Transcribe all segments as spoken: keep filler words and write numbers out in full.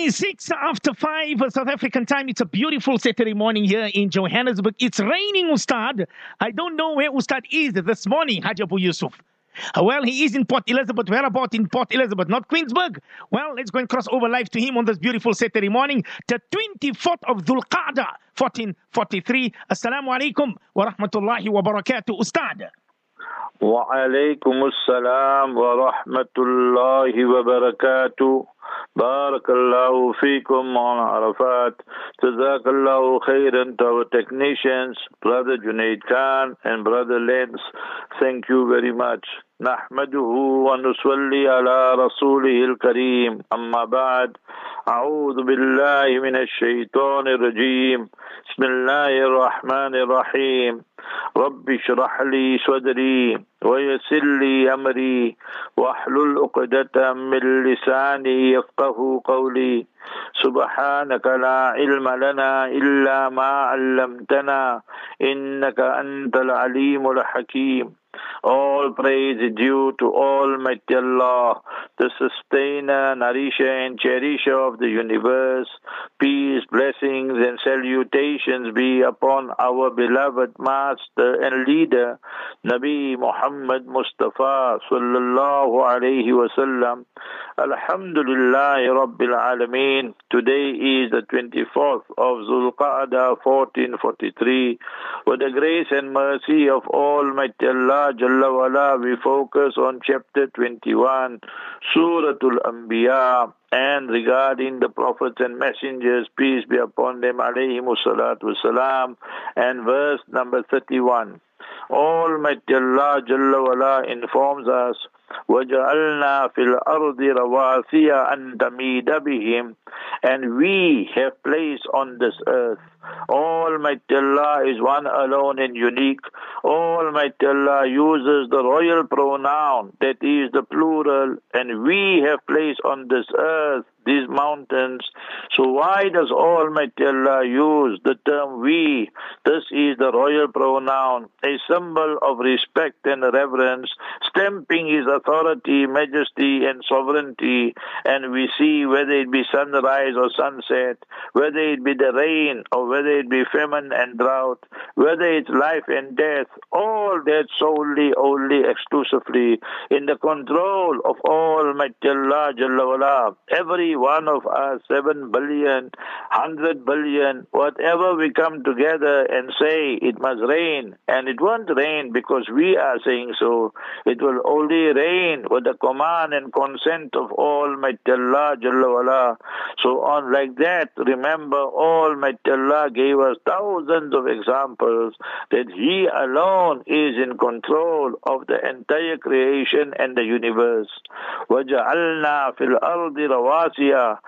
twenty-six after five South African time. It's a beautiful Saturday morning here in Johannesburg. It's raining, Ustad. I don't know where Ustad is this morning, Haji Abu Yusuf. Uh, Well, he is in Port Elizabeth. Where about in Port Elizabeth, not Queensburg? Well, let's go and cross over live to him on this beautiful Saturday morning, the twenty-fourth of Dhul Qa'dah, fourteen forty-three. Assalamu alaikum wa rahmatullahi wa barakatuh, Ustad. وعليكم السلام ورحمة الله وبركاته. بارك الله فيكم on Arafat. جزاك الله خيرا to our technicians, Brother Junaid Khan and Brother Lenz. Thank you very much. نحمده ونصلي على رسوله الكريم أما بعد أعوذ بالله من الشيطان الرجيم بسم الله الرحمن الرحيم رب اشرح لي صدري ويسر لي أمري واحلل عقدة من لساني يفقه قولي سبحانك لا علم لنا إلا ما علمتنا إنك أنت العليم الحكيم. All praise is due to Almighty Allah, the sustainer, nourisher and cherisher of the universe. Peace, blessings and salutations be upon our beloved master and leader, Nabi Muhammad Mustafa sallallahu alayhi wa sallam. Alhamdulillah Rabbil Alameen. Today is the twenty-fourth of Dhul Qa'dah fourteen forty-three. With the grace and mercy of Almighty Allah Jalla wala, we focus on chapter twenty-one, Suratul Anbiya, and regarding the prophets and messengers, peace be upon them, alayhimus salatu wassalam, and verse number thirty-one. Almighty Allah Jalla wala informs us, وَجَعَلْنَا فِي الْأَرْضِ رَوَاسِيَ أَن تَمِيدَ بِهِمْ, and we have placed on this earth. Almighty Allah is one alone and unique. Almighty Allah uses the royal pronoun, that is the plural, and we have placed on this earth these mountains. So why does Almighty Allah use the term we? This is the royal pronoun, a symbol of respect and reverence, stamping His authority, majesty and sovereignty. And we see whether it be sunrise or sunset, whether it be the rain or whether it be famine and drought, whether it's life and death, all that solely, only, exclusively in the control of Almighty Allah Jalla wala. Every one of us, seven billion, hundred billion, whatever we come together and say it must rain, and it won't rain because we are saying so. It will only rain with the command and consent of Almighty Allah Jalla wala. So on like that, remember Almighty Allah gave us thousands of examples that He alone is in control of the entire creation and the universe. وَجَعَلْنَا فِي الْأَرْضِ رَوَاسِيَ,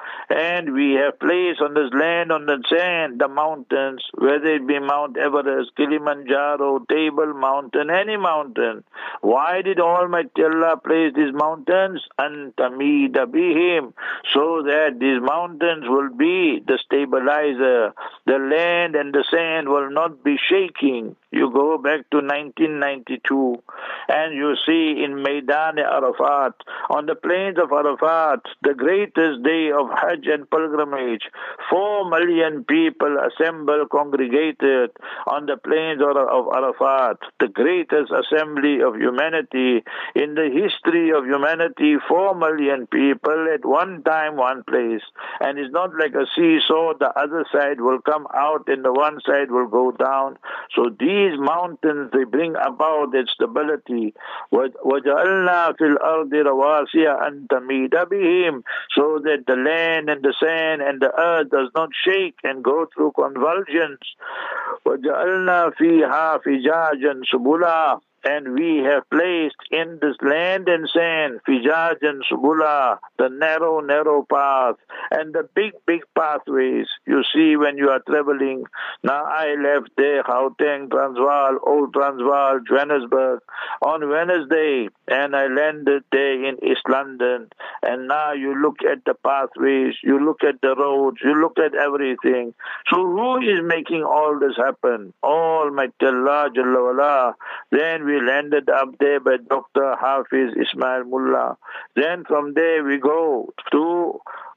and we have placed on this land, on the sand, the mountains, whether it be Mount Everest, Kilimanjaro, Table Mountain, any mountain. Why did Almighty Allah place these mountains? أَن تَمِيدَ بِهِمْ, so that these mountains will be the stabilizer. The land and the sand will not be shaking. You go back to nineteen ninety-two and you see in Maidan Arafat, on the plains of Arafat, the greatest day of Hajj and pilgrimage, four million people assembled, congregated on the plains of of Arafat, the greatest assembly of humanity in the history of humanity, four million people at one time, one place. And it's not like a seesaw, the other side will come out and the one side will go down. So these mountains, they bring about that stability. وَجَعَلْنَا فِي الْأَرْضِ رَوَاسِيَ أَن تَمِيدَ بِهِمْ, so that the land and the sand and the earth does not shake and go through convulsions. وَجَعَلْنَا فِيهَا فِجَاجًا سُبُلًا, and we have placed in this land and sand, Fijaj and Subula, the narrow, narrow path, and the big, big pathways. You see when you are traveling. Now I left there, Gauteng, Transvaal, Old Transvaal, Johannesburg, on Wednesday, and I landed there in East London. And now you look at the pathways, you look at the roads, you look at everything. So who is making all this happen? Almighty Allah Jalla wala. Then we landed up there by Doctor Hafiz Ismail Mullah. Then from there we go to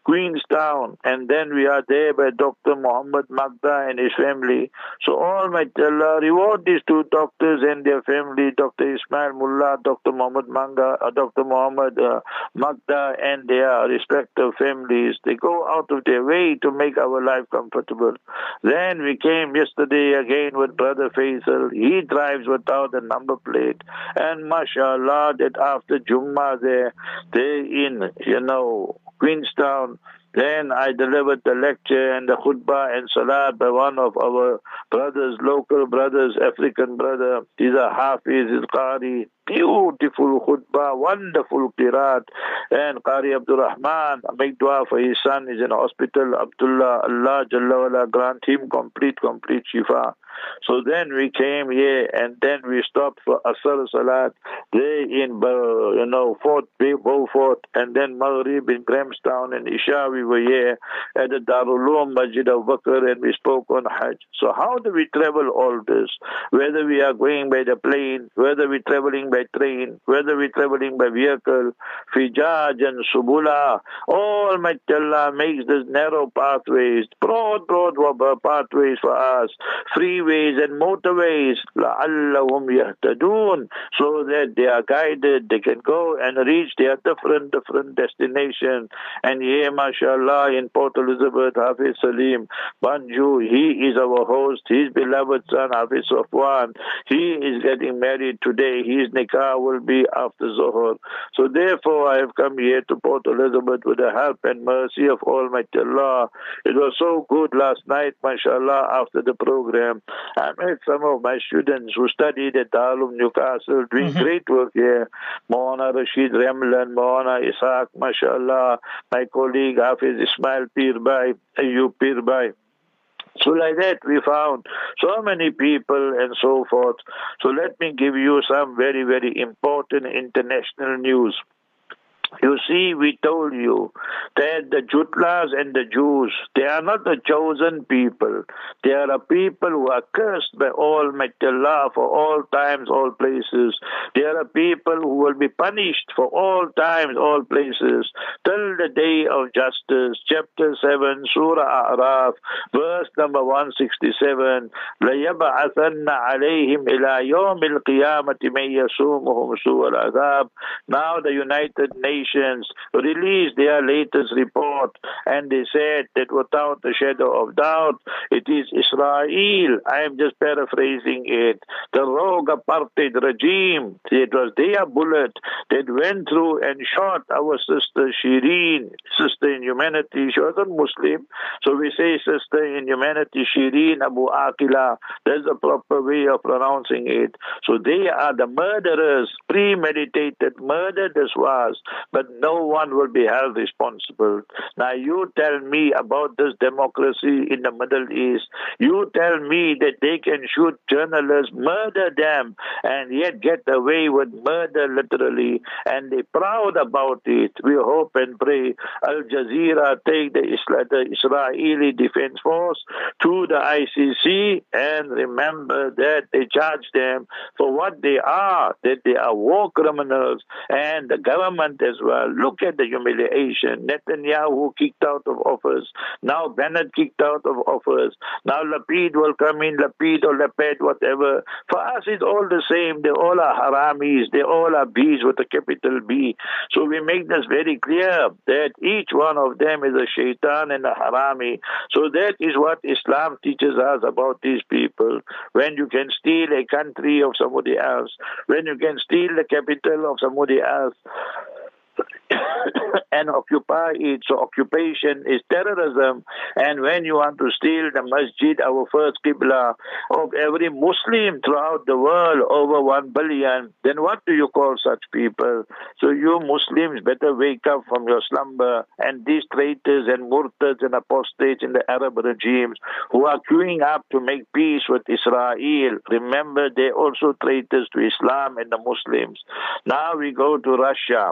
Queenstown, and then we are there by Doctor Muhammad Magda and his family. So Almighty Allah reward these two doctors and their family, Doctor Ismail Mullah, Doctor Muhammad Manga, uh, Doctor Muhammad uh, Magda and their respective families. They go out of their way to make our life comfortable. Then we came yesterday again with Brother Faisal. He drives without a number plate. And mashallah, that after Jummah there, they in, you know, Queenstown. Then I delivered the lecture and the khutbah and salat by one of our brothers, local brothers, African brother. He's a Hafiz, he's Qari. Beautiful khutbah, wonderful qiraat. And Qari Abdul Rahman, make dua for his son, he's in hospital. Abdullah, Allah Jalla wala, grant him complete, complete shifa. So then we came here and then we stopped for Asr Salat there in, you know, Fort Beaufort, and then Maghrib in Grahamstown, and Isha we were here at the Darul Uloom Masjid of Bakr, and we spoke on Hajj. So how do we travel all this? Whether we are going by the plane, whether we're traveling by train, whether we're traveling by vehicle, Fijaj and Subula, Almighty Allah makes these narrow pathways, broad, broad pathways for us, freeways and motorways, لَعَلَّهُمْ يَهْتَدُونَ, so that they are guided, they can go and reach their different, different destinations. And here, mashallah, in Port Elizabeth, Hafiz Salim Banju, he is our host, his beloved son, Hafiz Safwan, he is getting married today, his nikah will be after Zohar. So therefore, I have come here to Port Elizabeth with the help and mercy of Almighty Allah. It was so good last night, mashallah, after the program. I met some of my students who studied at Darul Newcastle, doing mm-hmm. great work here. Maulana Rashid Ramlan, Maulana Ishaq, mashallah, my colleague Hafiz Ismail Pirbhai, Ayub Pirbhai. So like that we found so many people and so forth. So let me give you some very, very important international news. You see, we told you that the Jutlas and the Jews, they are not the chosen people. They are a people who are cursed by Almighty Allah for all times, all places. They are a people who will be punished for all times, all places, till the day of justice. Chapter seven, Surah A'raf, verse number one sixty-seven. لَيَبْعَثَنَّ عَلَيْهِمْ إِلَى يَوْمِ الْقِيَامَةِ مَنْ يَسُومُهُمْ سُوءَ الْعَذَابِ. Now the United Nations released their latest report, and they said that without a shadow of doubt, it is Israel. I am just paraphrasing it. The rogue apartheid regime, it was their bullet that went through and shot our sister Shireen, sister in humanity. She wasn't Muslim, so we say sister in humanity, Shireen Abu Aqila. That's the proper way of pronouncing it. So they are the murderers, premeditated murder this was. But no one will be held responsible. Now you tell me about this democracy in the Middle East. You tell me that they can shoot journalists, murder them, and yet get away with murder literally, and they're proud about it. We hope and pray Al Jazeera take the, Isla- the Israeli Defense Force to the I C C, and remember that they charge them for what they are, that they are war criminals, and the government as well. Look at the humiliation. Netanyahu kicked out of office. Now Bennett kicked out of office. Now Lapid will come in, Lapid or Lapid, whatever. For us, it's all the same. They all are haramis. They all are bees with a capital B. So we make this very clear that each one of them is a shaitan and a harami. So that is what Islam teaches us about these people. When you can steal a country of somebody else, when you can steal the capital of somebody else, and occupy it. So occupation is terrorism. And when you want to steal the masjid, our first qibla of every Muslim throughout the world, over one billion, then what do you call such people? So you Muslims better wake up from your slumber, and these traitors and murtads and apostates in the Arab regimes who are queuing up to make peace with Israel, remember they're also traitors to Islam and the Muslims. Now we go to Russia. So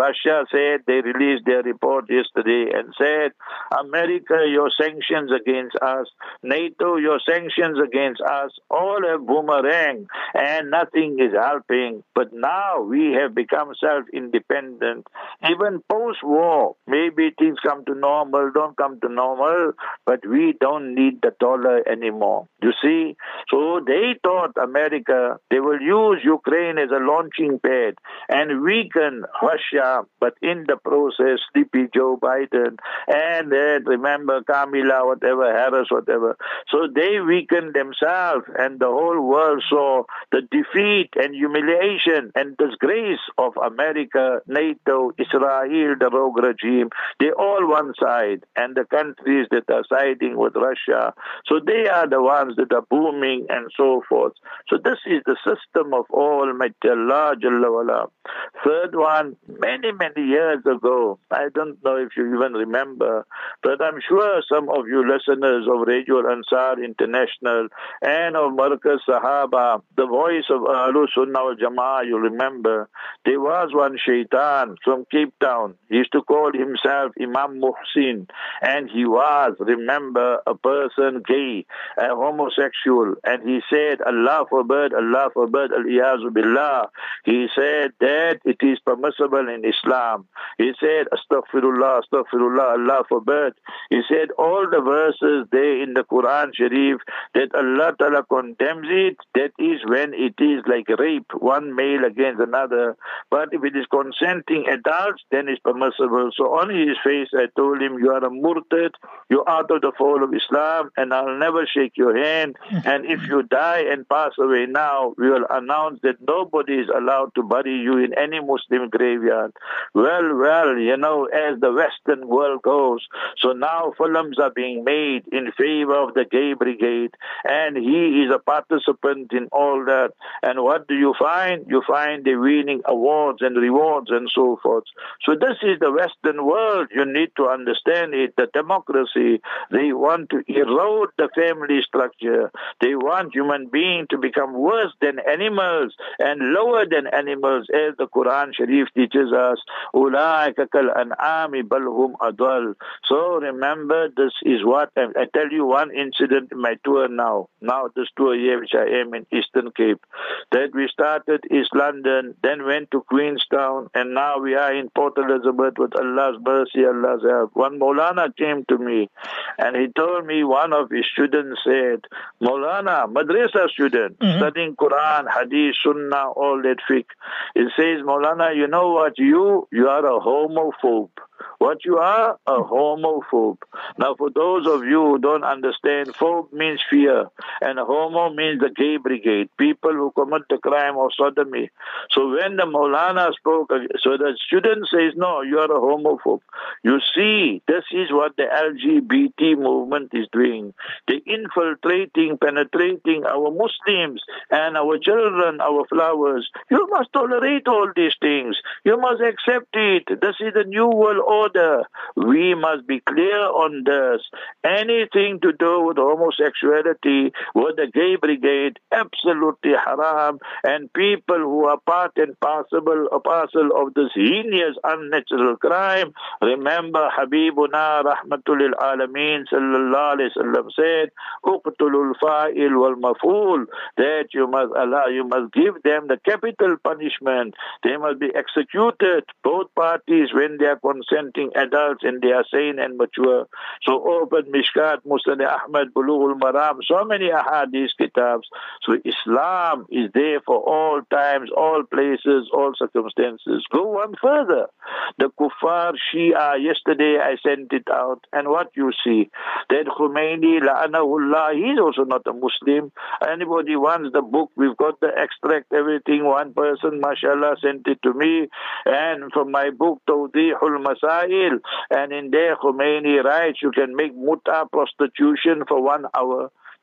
Russia said, they released their report yesterday and said, America, your sanctions against us, NATO, your sanctions against us, all have boomerang and nothing is helping. But now we have become self-independent. Even post-war, maybe things come to normal, don't come to normal, but we don't need the dollar anymore. You see? So they thought America, they will use Ukraine as a launching pad and weaken Russia, but in the process, sleepy Joe Biden, and then remember Kamala, whatever, Harris, whatever. So they weakened themselves, and the whole world saw the defeat and humiliation and disgrace of America, NATO, Israel, the rogue regime. They all one side, and the countries that are siding with Russia. So they are the ones that are booming and so forth. So this is the system of Almighty Allah Jalla wala. Third one, many, many years ago, I don't know if you even remember, but I'm sure some of you listeners of Radio Ansar International and of Markaz Sahaba, the voice of Ahlul Sunnah wal Jama'ah, you remember, there was one shaitan from Cape Town. He used to call himself Imam Muhsin, and he was, remember, a person gay, a homosexual, and he said, Allah forbid, Allah forbid, al-iyazu billah. He said that it is permissible in Islam. He said, astaghfirullah, astaghfirullah, Allah forbid. He said all the verses there in the Quran Sharif that Allah Ta'ala condemns it, that is when it is like rape, one male against another. But if it is consenting adults, then it's permissible. So on his face, I told him, you are a murtad, you're out of the fold of Islam, and I'll never shake your hand. And if you die and pass away now, we will announce that nobody is allowed to bury you in any Muslim graveyard. Well, well, you know, as the Western world goes, so now films are being made in favor of the gay brigade, and he is a participant in all that. And what do you find? You find they're winning awards and rewards and so forth. So this is the Western world. You need to understand it. The democracy, they want to erode the family structure. They want human beings to become worse than animals and lower than animals, as the Quran Sharif teaches us. Ulaika kal an'ami bal hum adwal. So remember, this is what I, I tell you one incident in my tour now. Now this tour here, which I am in Eastern Cape, that we started East London, then went to Queenstown, and now we are in Port Elizabeth with Allah's mercy, Allah's help. One Maulana came to me, and he told me one of his students said, Maulana, madrasa student, mm-hmm. studying Quran, Hadith, Sunnah, all that fiqh. It says, Maulana, you know what, you, you are a homophobe. What you are? A homophobe. Now, for those of you who don't understand, phobe means fear, and homo means the gay brigade, people who commit the crime of sodomy. So when the Maulana spoke, so the student says, no, you are a homophobe. You see, this is what the L G B T movement is doing. They're infiltrating, penetrating our Muslims and our children, our flowers. You must tolerate all these things. You must accept it. This is the new world order. We must be clear on this. Anything to do with homosexuality, with the gay brigade, absolutely haram. And people who are part and parcel, a parcel of this heinous, unnatural crime. Remember, Habibuna Rahmatul Alameen Sallallahu Alaihi Wasallam said, Uqtulul Fa'il wal Maful, that you must allow, you must give them the capital punishment. They must be executed, both parties, when they are consenting adults and they are sane and mature. So open Mishkat, Musnad Ahmad, Bulughul Maram, so many ahadith kitabs. So Islam is there for all times, all places, all circumstances. Go one further. The Kuffar Shia, yesterday I sent it out, and what you see, that Khomeini, la'anahullah, he's also not a Muslim. Anybody wants the book, we've got the extract, everything. One person, mashallah, sent it to me, and from my book, Tawdihul Masail, and in there Khomeini writes, you can make muta, prostitution, for one hour.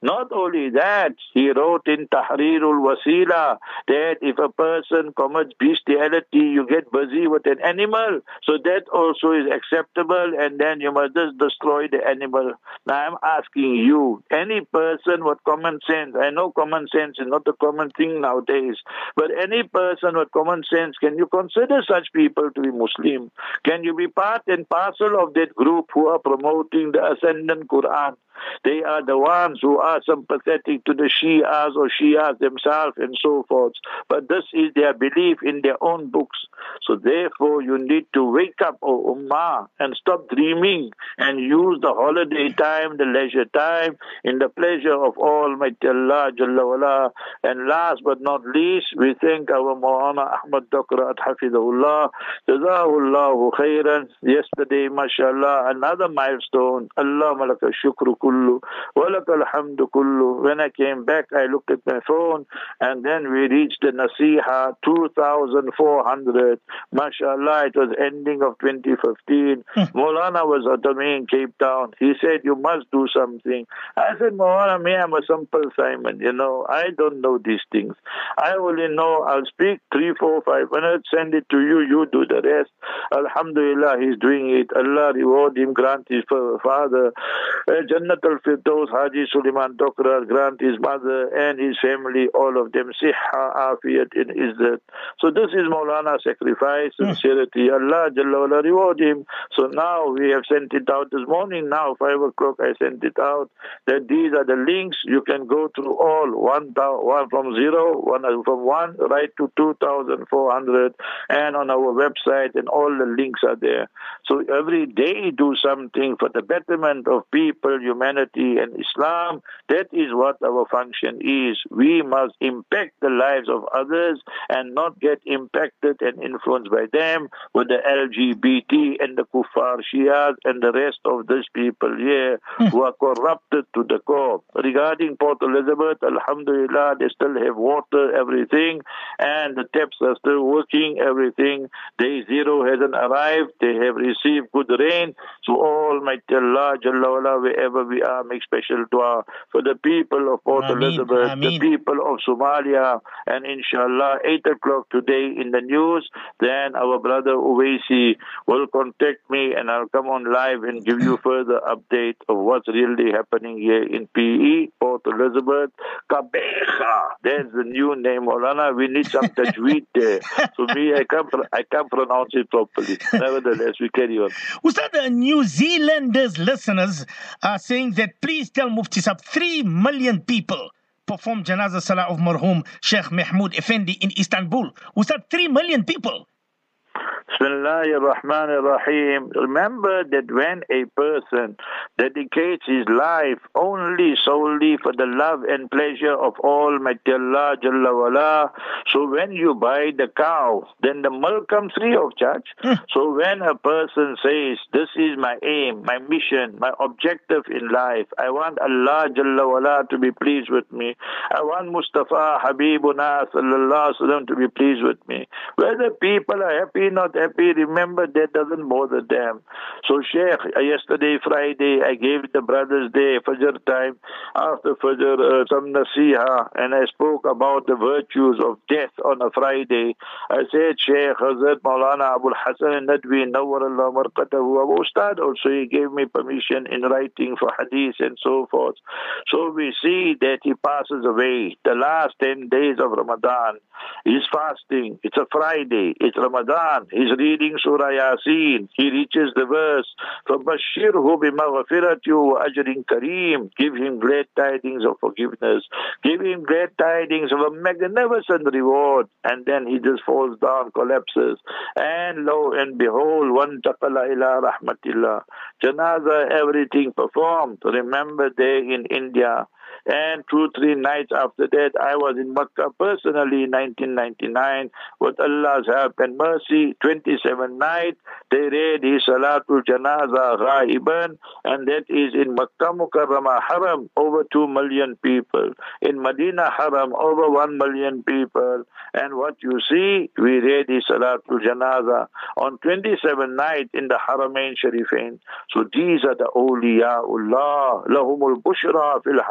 Not only that, he wrote in Tahrirul Wasila that if a person commits bestiality, you get busy with an animal. So that also is acceptable, and then you must just destroy the animal. Now I'm asking you, any person with common sense, I know common sense is not a common thing nowadays, but any person with common sense, can you consider such people to be Muslim? Can you be part and parcel of that group who are promoting the ascendant Quran? They are the ones who are sympathetic to the Shias or Shias themselves and so forth. But this is their belief in their own books. So therefore you need to wake up, O Ummah, and stop dreaming and use the holiday time, the leisure time, in the pleasure of Almighty Allah Jalla wala. And last but not least, we thank our Maulana Ahmad Daqrat Hafidahullah. Jazahullahu khairan. Yesterday, mashallah, another milestone. Allah malaka shukru kullu, walakal hamdu kullu. When I came back, I looked at my phone, and then we reached the Nasiha two thousand four hundred. Mashallah, it was ending of twenty fifteen. Maulana was at me in Cape Town. He said, you must do something. I said, Maulana, me, I'm a simple Simon. You know, I don't know these things. I only know I'll speak three, four, five minutes, send it to you, you do the rest. Alhamdulillah, he's doing it. Allah reward him, grant his father. Uh, Jannat al-Firdaus, Haji Suleiman Daqrat, grant his mother and his family, all of them, Sihha, Afiyat, in Izzat. So this is Maulana's sacrifice, sincerity. Allah Jalla wala reward him. So now we have sent it out this morning. Now, five o'clock, I sent it out. That these are the links. You can go through all, one, one from zero, one from one, right to two thousand four hundred, and on our website, and all the links are there. So every day do something for the betterment of people, humanity, and Islam. That is what our function is. We must impact the lives of others and not get impacted and influenced by them with the L G B T and the Kuffar Shias and the rest of these people here who are corrupted to the core. Regarding Port Elizabeth, Alhamdulillah, they still have water, everything, and the taps are still working, everything. Day zero hasn't arrived. They have received good rain. So Almighty Allah, Jalla wala, wherever we are, make special dua for the people of Port Ameen, Elizabeth, Ameen. the people of Somalia, and inshallah, eight o'clock today in the news, then our brother Uwaisi will contact me and I'll come on live and give you further update of what's really happening here in P E, Port Elizabeth. Kabecha, there's the new name, Maulana. We need some tajweed there. So me, I can't, I can't pronounce it properly. Nevertheless, we carry on. Ustad, the New Zealanders listeners are saying that please tell Mufti Sahib three million people perform Janazah Salah of Marhum Sheikh Mahmoud Effendi in Istanbul. Ustad, three million people. Bismillahir Rahmanir Rahim. Remember that when a person dedicates his life only solely for the love and pleasure of Almighty Allah Jalla wala, so when you buy the cow, then the milk comes free of charge. Mm. So when a person says, this is my aim, my mission, my objective in life, I want Allah Jalla wala to be pleased with me, I want Mustafa Habibuna Sallallahu Alaihi Wasallam to be pleased with me. Whether people are happy, not happy, remember that doesn't bother them. So Sheikh, yesterday Friday, I gave the brothers day, Fajr time, after Fajr, uh, some Nasiha, and I spoke about the virtues of death on a Friday. I said, Sheikh Hazrat Maulana Abul Hasan Nadwi, Nawwarallah Marqatahu, Abu Ustad also, he gave me permission in writing for hadith and so forth. So we see that he passes away the last ten days of Ramadan. He's fasting. It's a Friday. It's Ramadan. He's reading Surah Yasin. He reaches the verse, فَبَشِّرْهُ بِمَغْفِرَةٍ وَأَجْرٍ كَرِيمٍ. Give him great tidings of forgiveness. Give him great tidings of a magnificent reward. And then he just falls down, collapses. And lo and behold, one taqala ila rahmatillah. Janazah, everything performed. Remember there in India. And two, three nights after that, I was in Makkah personally in nineteen ninety-nine. With Allah's help and mercy, twenty-seven nights, they read his Salatul Janazah Ghaiban, and that is in Makkah Mukarramah Haram, over two million people. In Medina Haram, over one million people. And what you see, we read his Salatul Janazah on twenty-seven nights in the Haramain Sharifain. So these are the awliyaullah, lahumul bushra fil hayat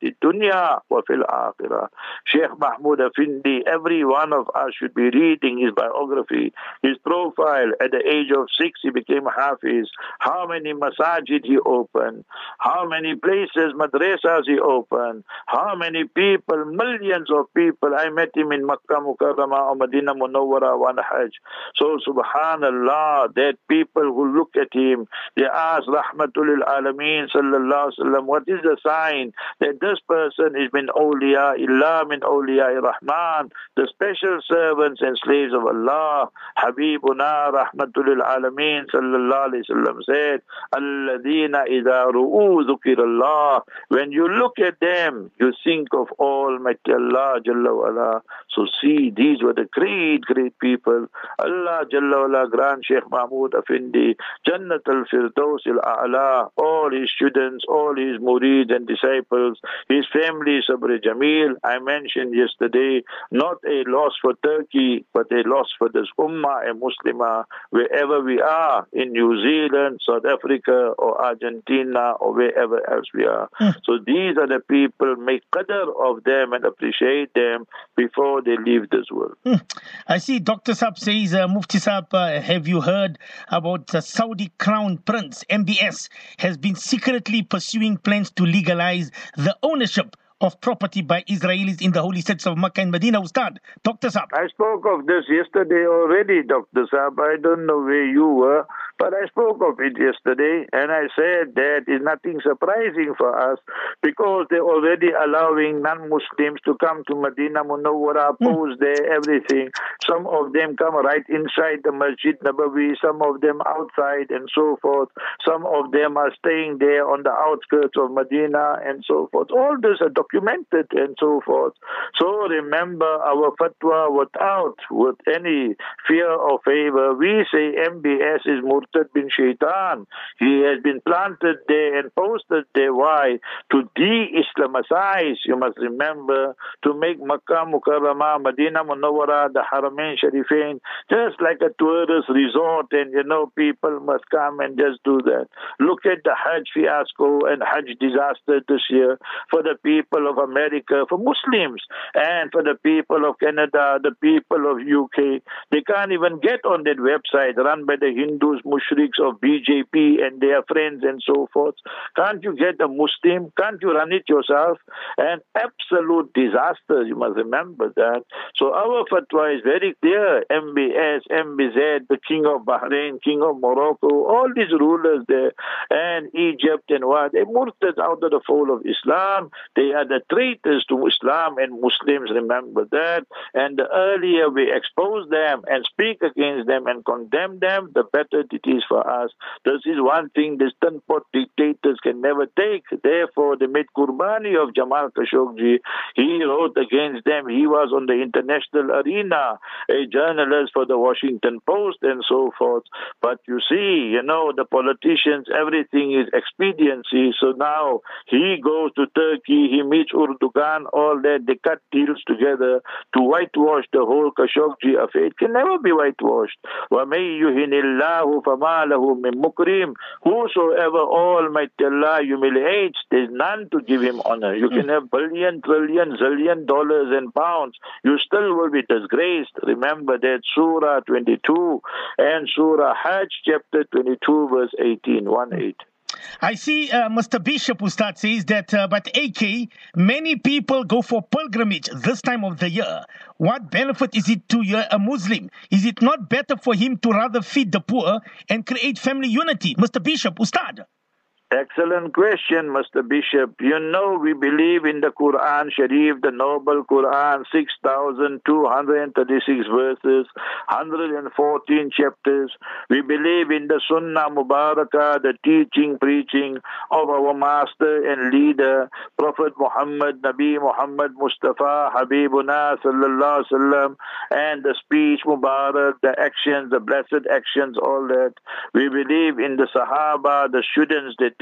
hayati dunya wa fil akhirah. Sheikh Mahmoud Afindi, every one of us should be reading his biography, his profile. At the age of six, he became Hafiz. How many masajid he opened, how many places, madrasas he opened, how many people, millions of people. I met him in Makkah Mukarramah or Madinah Munawwara on Hajj. So subhanallah, that people who look at him, they ask Rahmatul Alameen sallallahu alaihi wasallam, what is the sign that this person is min awliya illa min awliya Rahman, the special servants and slaves of Allah. Habibuna Rahmatul Alameen sallallahu alaihi wasallam said, Alladina idha ru'u dhukirallah. When you look at them, you think of Almighty Allah Jalla wa'ala. So see, these were the great, great people. Allah Jalla wa'ala grant Sheikh Mahmoud Afindi Jannat al-Firdaus al-A'la, all his students, all his murids and disciples, his family, Sabr Jameel. I mentioned yesterday, not a loss for Turkey, but a loss for this Ummah and Muslimah, wherever we are, in New Zealand, South Africa, or Argentina, or wherever else we are. Mm. So these are the people, make qadr of them and appreciate them before they leave this world. Mm. I see Doctor Saab says, uh, Mufti Saab, uh, have you heard about the Saudi Crown Prince, M B S, has been secretly pursuing plans to legalize the ownership of property by Israelis in the holy cities of Makkah and Medina, Ustad? Doctor Saab. I spoke of this yesterday already, Doctor Saab. I don't know where you were, but I spoke of it yesterday, and I said that is nothing surprising for us because they're already allowing non-Muslims to come to Medina Munawwara, pose mm. there, everything. Some of them come right inside the Masjid Nabawi, some of them outside and so forth. Some of them are staying there on the outskirts of Medina and so forth. All this are documented and so forth. So remember our fatwa without with any fear or favor. We say M B S is Murtad bin Shaitan. He has been planted there and posted there. Why? To de-Islamicize, you must remember, to make Makkah Mukarramah, Madinah Munawwara, the Haramain Sharifain, just like a tourist resort, and you know, people must come and just do that. Look at the Hajj fiasco and Hajj disaster this year for the people of America, for Muslims, and for the people of Canada, the people of U K. They can't even get on that website run by the Hindus, mushriks of B J P and their friends and so forth. Can't you get a Muslim? Can't you run it yourself? An absolute disaster, you must remember that. So our fatwa is very clear. M B S, M B Z, the King of Bahrain, King of Morocco, all these rulers there, and Egypt and what, they murtad out of the fold of Islam. They are the traitors to Islam and Muslims, remember that. And the earlier we expose them and speak against them and condemn them, the better it is for us. This is one thing the Stanpot dictators can never take. Therefore, they made Qurbani of Jamal Khashoggi. He wrote against them. He was on the international arena, a journalist for the Washington Post and so forth. But you see, you know, the politicians, everything is expediency. So now he goes to Turkey, he meets Erdogan, all that. They cut deals together to whitewash the whole Khashoggi affair. It can never be whitewashed. وَمَن يُهِنِ اللَّهُ فَمَا لَهُ مِن مُكْرِمٍ. Whosoever Almighty Allah humiliates, there's none to give him honor. You can have billion, trillion, zillion dollars and pounds. You still will be disgraced. Remember that Surah twenty-two and Surah Hajj chapter twenty-two verse eighteen, one eight. I see uh, Mister Bishop Ustad says that, uh, but A K, many people go for pilgrimage this time of the year. What benefit is it to a Muslim? Is it not better for him to rather feed the poor and create family unity? Mister Bishop Ustad. Excellent question, Mister Bishop. You know, we believe in the Quran Sharif, the noble Quran, six thousand two hundred thirty-six verses, one hundred fourteen chapters. We believe in the Sunnah Mubarakah, the teaching, preaching of our master and leader, Prophet Muhammad, Nabi Muhammad Mustafa, Habibuna, Sallallahu Alaihi Wasallam, and the speech Mubarak, the actions, the blessed actions, all that. We believe in the Sahaba, the students that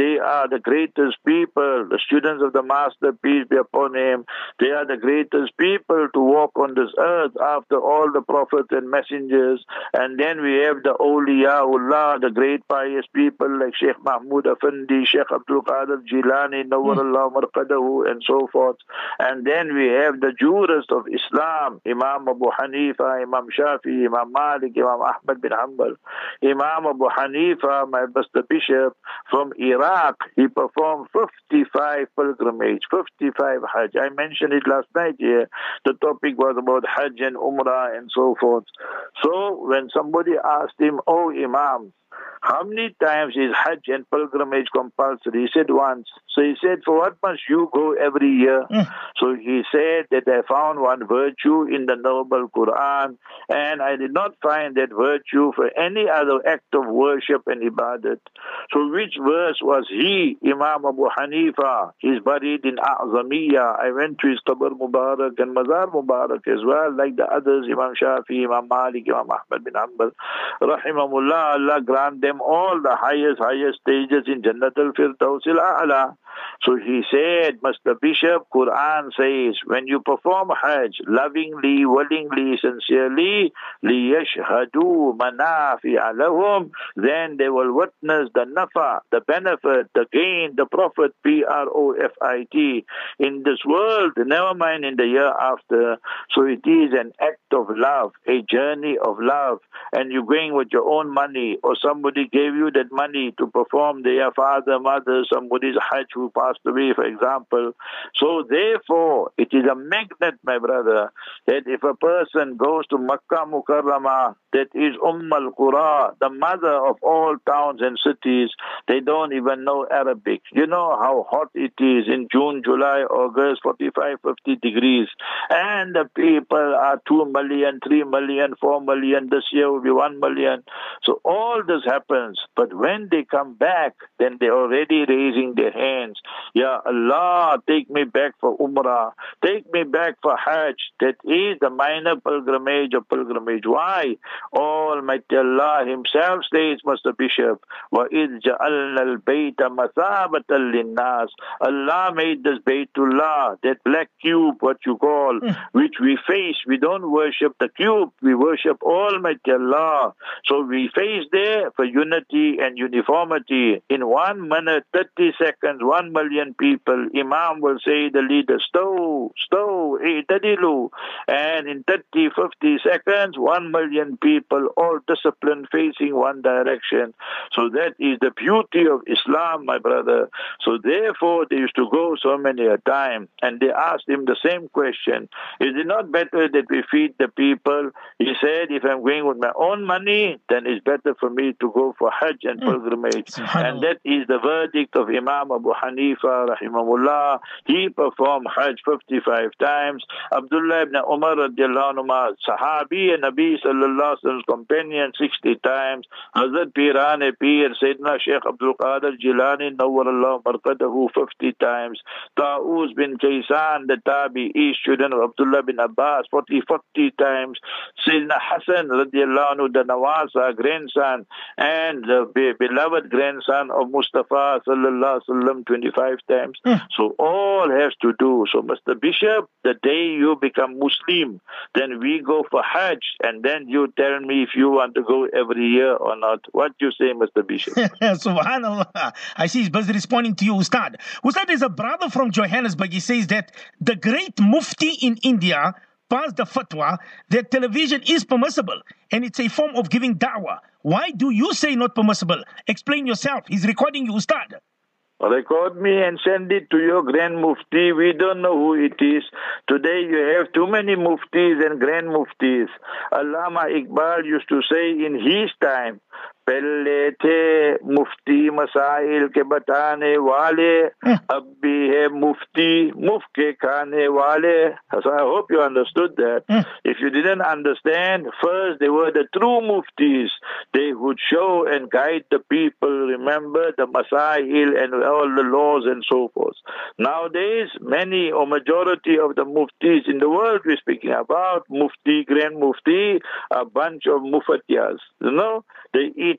they are the greatest people, the students of the Master, peace be upon him. They are the greatest people to walk on this earth after all the prophets and messengers. And then we have the awliyaullah, the great pious people like Sheikh Mahmud Afandi, Sheikh Abdul Qadir Jilani, Nawwarallahu Marqadahu, and so forth. And then we have the jurists of Islam, Imam Abu Hanifa, Imam Shafi, Imam Malik, Imam Ahmad bin Hanbal. Imam Abu Hanifa, my Master Bishop, from Iraq, he performed fifty-five pilgrimage, fifty-five Hajj. I mentioned it last night here. The topic was about Hajj and Umrah and so forth. So when somebody asked him, "Oh Imam, how many times is Hajj and pilgrimage compulsory?" He said once. So he said, "For what must you go every year?" Mm. So he said that I found one virtue in the noble Quran, and I did not find that virtue for any other act of worship and ibadat. So which verse was he, Imam Abu Hanifa? He's buried in A'zamiyah. I went to his Qabr Mubarak and Mazar Mubarak as well, like the others, Imam Shafi, Imam Malik, Imam Ahmad bin Hanbal. Rahimahullah, Allah grant them all the highest, highest stages in Jannat al-Firdaus al-A'la. So he said, Master Bishop, Quran says, when you perform Hajj, lovingly, willingly, sincerely, لِيَشْهَدُوا مَنَافِعَ لَهُمْ, then they will witness the nafa, the benefit, the gain, the profit, P R O F I T, in this world, never mind in the year after. So it is an act of love, a journey of love, and you're going with your own money, or somebody gave you that money to perform their father, mother, somebody's Hajj who passed away, for example. So therefore, it is a magnet, my brother, that if a person goes to Makkah Mukarramah, that is Umm al-Qura, the mother of all towns and cities, they don't even know Arabic. You know how hot it is in June, July, August, forty-five, fifty degrees. And the people are two million, three million, four million, this year will be one million. So all this happens. But when they come back, then they're already raising their hands. Ya Allah, take me back for Umrah. Take me back for Hajj. That is the minor pilgrimage of pilgrimage. Why? Almighty Allah Himself says, Master Bishop, وَإِذْ جَعَلْنَا الْبَيْتَ مَثَابَةً لِلنَّاسِ. Allah made this Baytullah, that black cube, what you call, mm. which we face. We don't worship the cube. We worship Almighty Allah. So we face there for unity and uniformity. In one minute, thirty seconds, one million people, Imam will say, the leader, stow, stow, itadilu. And in thirty, fifty seconds, one million people, all disciplined, facing one direction. So that is the beauty of Islam, my brother. So therefore, they used to go so many a time, and they asked him the same question. Is it not better that we feed the people? He said, if I'm going with my own money, then it's better for me to go for Hajj and pilgrimage. Mm. And that is the verdict of Imam Abu Hanifa, rahimahullah. He performed Hajj fifty-five times. Abdullah ibn Umar, radiallahu anhu, Sahabi and Nabi sallallahu alaihi wasallam's companion, sixty times. Hazrat Pirane Pir, Sayyidina Sheikh Abdul Qadir Jilani, Nawwarallahu Marqadahu, fifty times. Ta'uz bin Kaysan, the Tabi'i student of Abdullah bin Abbas, forty, forty times. Sayyidina Hassan, radiallahu anhu, the Nawasa grandson, and the be- beloved grandson of Mustafa, sallallahu alaihi wasallam, twenty-five times. Mm. So all has to do. So, Mister Bishop, the day you become Muslim, then we go for Hajj, and then you tell me if you want to go every year or not. What do you say, Mister Bishop? Subhanallah. I see he's busy responding to you, Ustad. Ustad is a brother from Johannesburg. He says that the great Mufti in India passed the fatwa that television is permissible and it's a form of giving da'wah. Why do you say not permissible? Explain yourself. He's recording you, Ustad. Record me and send it to your Grand Mufti. We don't know who it is. Today you have too many Muftis and Grand Muftis. Allama Iqbal used to say in his time, पहले थे मुफ्ती मसाइल के बताने वाले अब भी है मुफ्ती मुफ्त के खाने वाले. So I hope you understood that. If you didn't understand, first they were the true muftis. They would show and guide the people, remember the masail and all the laws and so forth. Nowadays, many or majority of the muftis in the world we're speaking about, mufti, grand mufti, a bunch of mufatiyas. You know, they eat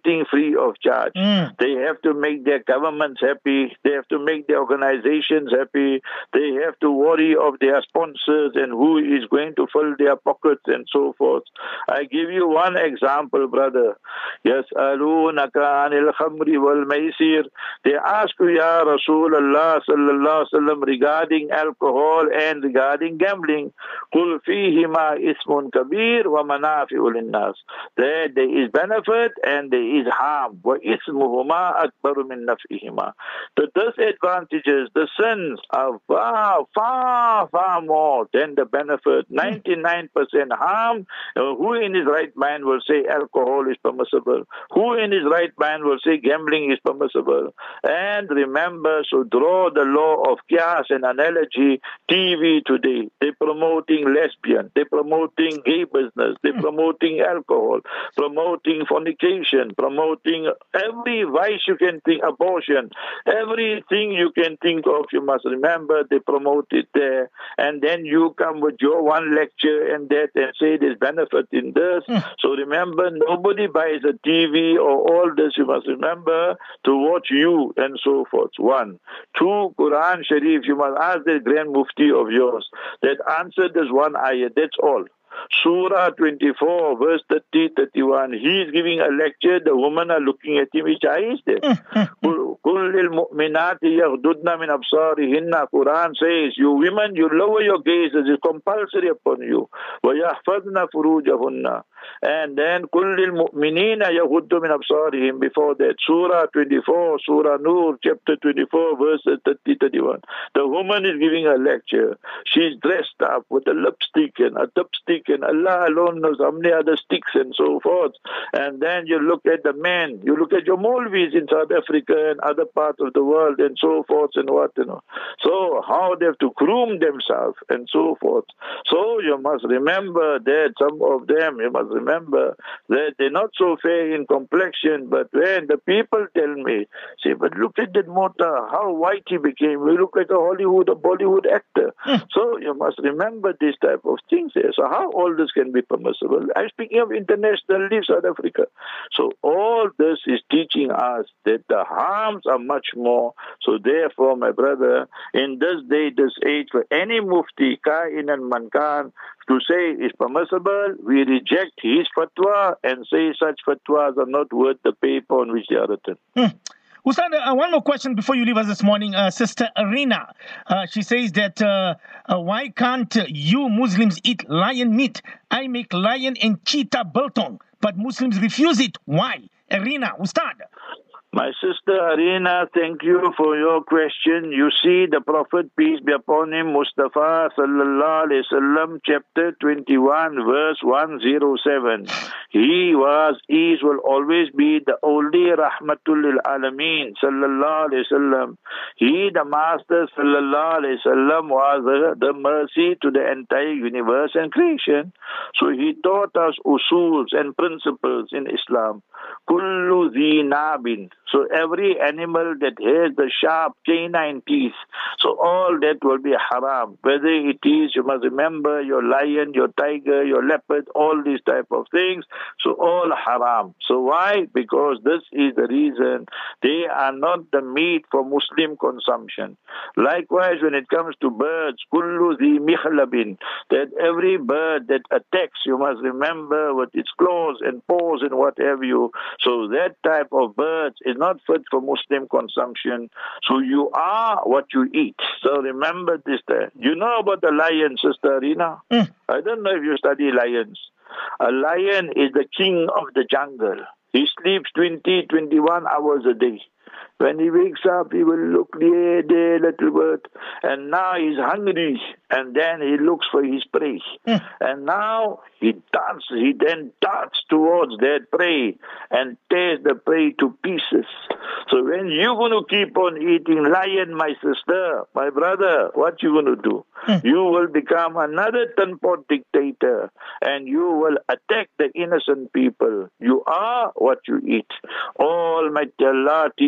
everything free of charge. Mm. They have to make their governments happy. They have to make their organizations happy. They have to worry of their sponsors and who is going to fill their pockets and so forth. I give you one example, brother. يَسْأَلُونَكَ عَنِ الْخَمْرِ وَالْمَيْسِيرِ. They ask you, Ya Rasulullah sallallahu alaihi wasallam, regarding alcohol and regarding gambling. قُلْ فِيهِمَا إِثْمٌ كَبِيرٌ وَمَنَافِعُ لِلنَّاسِ. There, there is benefit and there is harm. وَإِثْمُهُمَا أَكْبَرُ مِنْ نَفْعِهِمَا. The disadvantages, the sins are far, far, far more than the benefit. ninety-nine percent harm. Uh, who in his right mind will say alcohol is permissible? Who in his right mind will say gambling is permissible? And remember, so draw the law of qiyas and analogy. T V today, they're promoting lesbian, they're promoting gay business, they're promoting alcohol, promoting fornication, promoting every vice you can think, abortion, everything you can think of, you must remember they promote it there. And then you come with your one lecture and that and say there's benefit in this. Mm. So remember, nobody buys a T V or all this. You must remember to watch you and so forth. One. Two, Quran Sharif, you must ask the Grand Mufti of yours that answered this one ayat. That's all. Surah twenty-four, verse thirty, thirty-one. He is giving a lecture. The women are looking at him. Which eye is that? كل المؤمنات يغضضن من أبصارهن. Quran says, you women, you lower your gaze. It is compulsory upon you. ويحفظن فروجهن. And then كل المؤمنين يغضوا من أبصارهم. Before that, Surah twenty-four, Surah Nur, chapter twenty-four, verse thirty, thirty-one. The woman is giving a lecture. She's dressed up with a lipstick and a dipstick, and Allah alone knows how many other sticks and so forth. And then you look at the men, you look at your Maulvis in South Africa and other parts of the world and so forth and what, you know. So how they have to groom themselves and so forth. So you must remember that some of them, you must remember that they're not so fair in complexion, but when the people tell me, say, but look at that Mota, how white he became. We look like a Hollywood, a Bollywood actor. Mm. So you must remember this type of things there. So how all this can be permissible? I'm speaking of internationally, South Africa. So all this is teaching us that the harms are much more. So therefore, my brother, in this day, this age, for any mufti, Kain and Mankan, to say is permissible, we reject his fatwa and say such fatwas are not worth the paper on which they are written. Hmm. Ustad, uh, one more question before you leave us this morning. Uh, Sister Arena, uh, she says that uh, uh, why can't you Muslims eat lion meat? I make lion and cheetah biltong, but Muslims refuse it. Why? Arena, Ustad. My sister Arina, thank you for your question. You see, the Prophet, peace be upon him, Mustafa sallallahu alaihi wasallam, chapter twenty-one, verse one oh seven. He was, is, will always be the only rahmatul lil alameen, sallallahu alaihi wasallam. He, the Master, sallallahu alaihi wasallam, was the, the mercy to the entire universe and creation. So he taught us usuls and principles in Islam. Kullu zi nabin. So every animal that has the sharp canine teeth, so all that will be haram. Whether it is, you must remember, your lion, your tiger, your leopard, all these type of things, so all haram. So why? Because this is the reason they are not the meat for Muslim consumption. Likewise, when it comes to birds, kullu zi mikhlabin, that every bird that attacks, you must remember, with its claws and paws and what have you. So that type of birds is not fit for Muslim consumption. So you are what you eat. So remember this there. You know about the lion, Sister Arina? Mm. I don't know if you study lions. A lion is the king of the jungle. He sleeps twenty, twenty-one hours a day. When he wakes up, he will look there, there, little bird, and now he's hungry, and then he looks for his prey. Mm. And now he darts, he then darts towards that prey and tears the prey to pieces. So when you're going to keep on eating lion, my sister, my brother, what you going to do? Mm. You will become another ten-pot dictator, and you will attack the innocent people. You are what you eat. Almighty Allah teaches us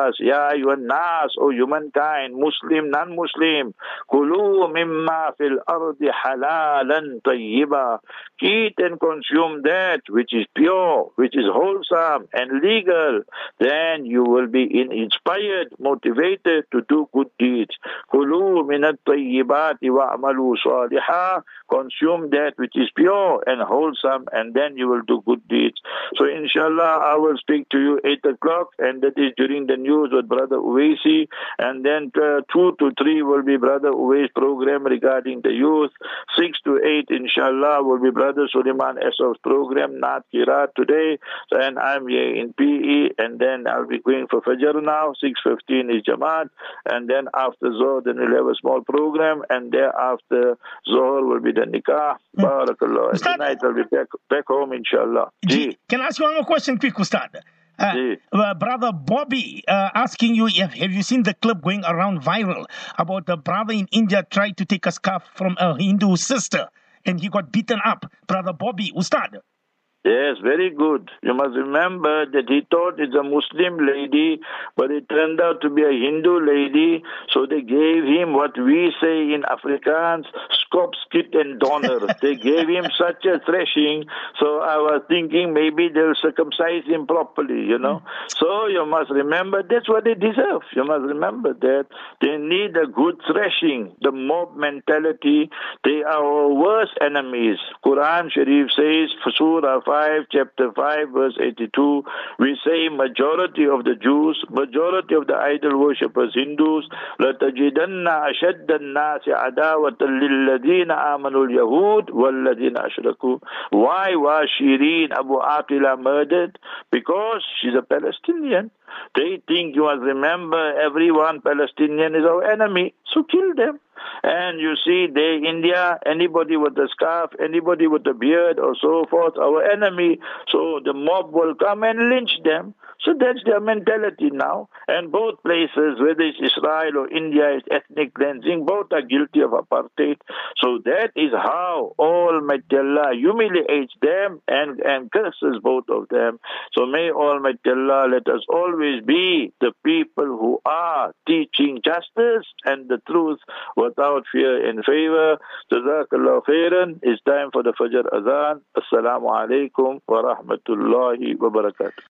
us, Ya ayyuhan nas, O humankind, Muslim, non-Muslim, Kulu mimma fil ardi halalan tayyiba. Eat and consume that which is pure, which is wholesome and legal. Then you will be inspired, motivated to do good deeds. Kulu minat tayyibati wa'amalu salihah. Consume that which is pure and wholesome, and then you will do good deeds. So inshallah, I will speak to you eight o'clock, and that is during the news with Brother Uwaisi, and then uh, two to three will be Brother Uwais program regarding the youth. Six to eight, inshallah, will be Brother Suleiman Esof's program, Naat Kirat today, and I'm here in P E, and then I'll be going for Fajr now. six fifteen is Jamaat, and then after Zohar, then we'll have a small program, and thereafter Zohar will be the Nikah. Mm. Barakallah. Ustad, tonight I'll be back, back home, inshallah. G, can I ask you one more question quick, Ustad? Uh, uh, brother Bobby uh, asking you, if, have you seen the clip going around viral about the brother in India tried to take a scarf from a Hindu sister and he got beaten up? Brother Bobby, Ustad. Yes, very good. You must remember that he thought it's a Muslim lady, but it turned out to be a Hindu lady. So they gave him what we say in Afrikaans, skop, skit and donner. They gave him such a thrashing. So I was thinking maybe they'll circumcise him properly, you know. So you must remember that's what they deserve. You must remember that they need a good thrashing. The mob mentality, they are our worst enemies. Quran Sharif says, Surah five, chapter five, verse eighty-two, we say majority of the Jews, majority of the idol worshippers, Hindus, لَتَجِدَنَّ أَشَدَّ النَّاسِ عَدَاوَةً لِلَّذِينَ آمَنُوا الْيَهُودِ وَالَّذِينَ أَشْرَكُوا. Why was Shireen Abu Aqila murdered? Because she's a Palestinian. They think, you must remember, everyone Palestinian is our enemy, so kill them. And you see, they, India, anybody with a scarf, anybody with a beard or so forth, our enemy. So the mob will come and lynch them. So that's their mentality now. And both places, whether it's Israel or India, is ethnic cleansing. Both are guilty of apartheid. So that is how Almighty Allah humiliates them and, and curses both of them. So may Almighty Allah let us always be the people who are teaching justice and the truth without fear and favor. Jazakallah khairan. It's time for the Fajr Adhan. Assalamu alaikum wa rahmatullahi wa barakatuh.